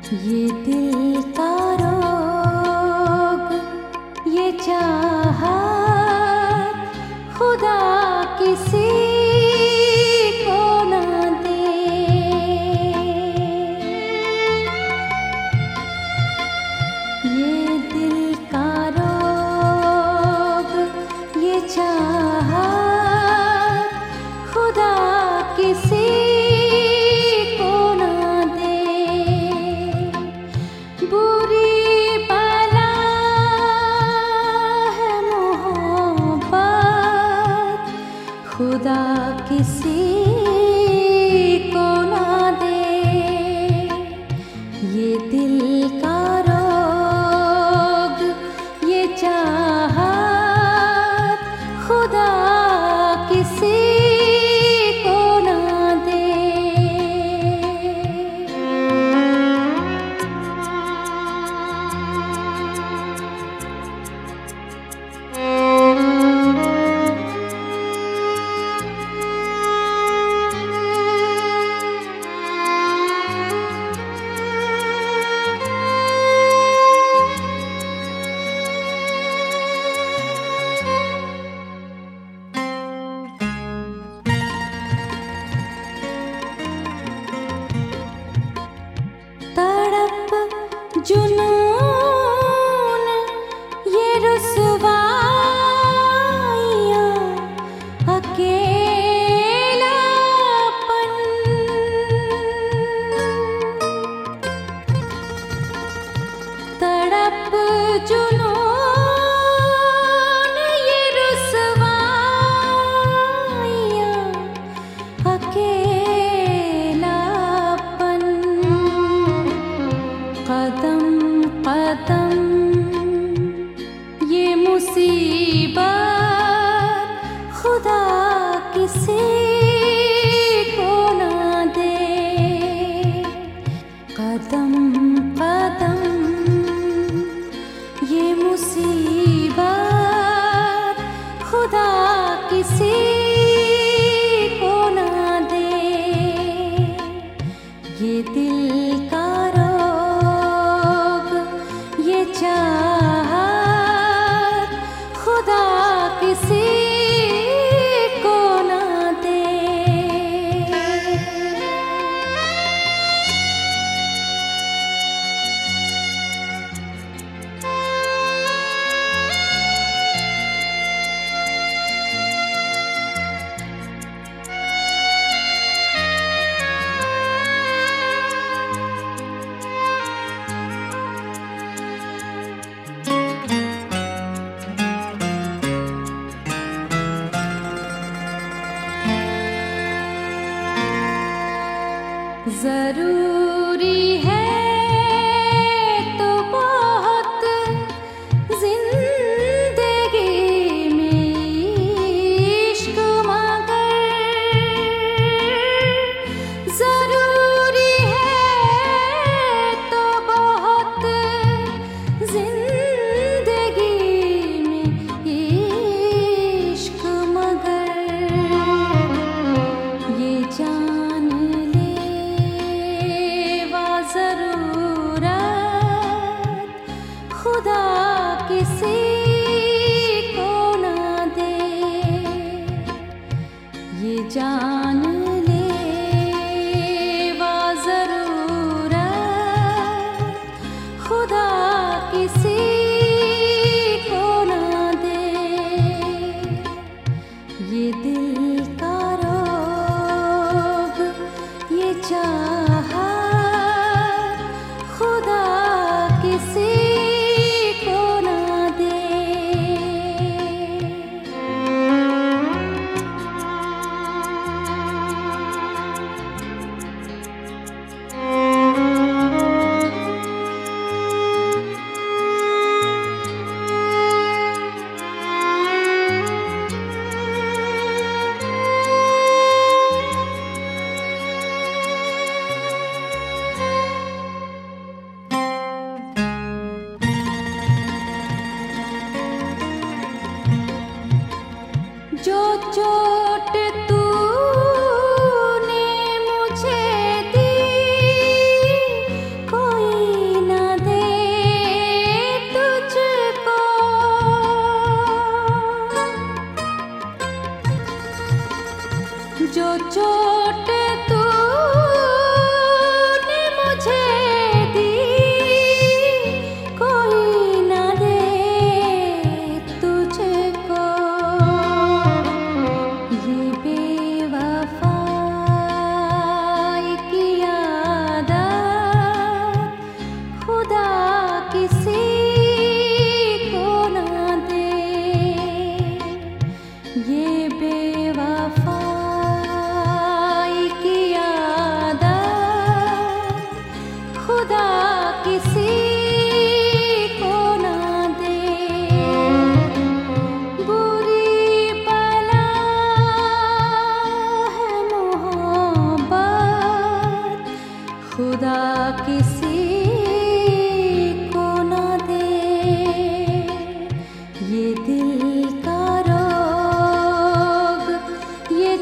ये दिल का रोग, ये चाहत खुदा किसी को ना दे। ये दिल का रोग, ये चाहत खुदा किसी खुदा किसी को ना दे। ये दिल का रोग, ये चाहत खुदा किसी को ना दे। जुनून ये रुसवाइयाँ, अकेलापन, तड़प जुनून ये रुसवाइयाँ, अकेलापन, कदम कदम ये मुसीबत खुदा किसी को ना दे। कदम कदम ये मुसीबत खुदा किसी को ना दे। ये दिल का चाहत खुदा किसी को ना दे। ज़रूरी है तो बहुत ज़िंदगी में इश्क, मगर ज़रूरी है तो बहुत ज़िंदगी में इश्क, मगर ये जान ले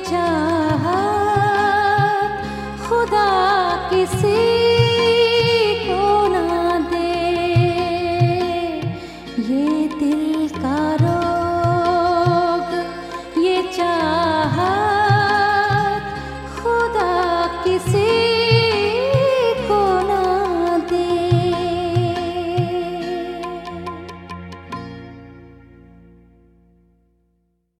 चाहत खुदा किसी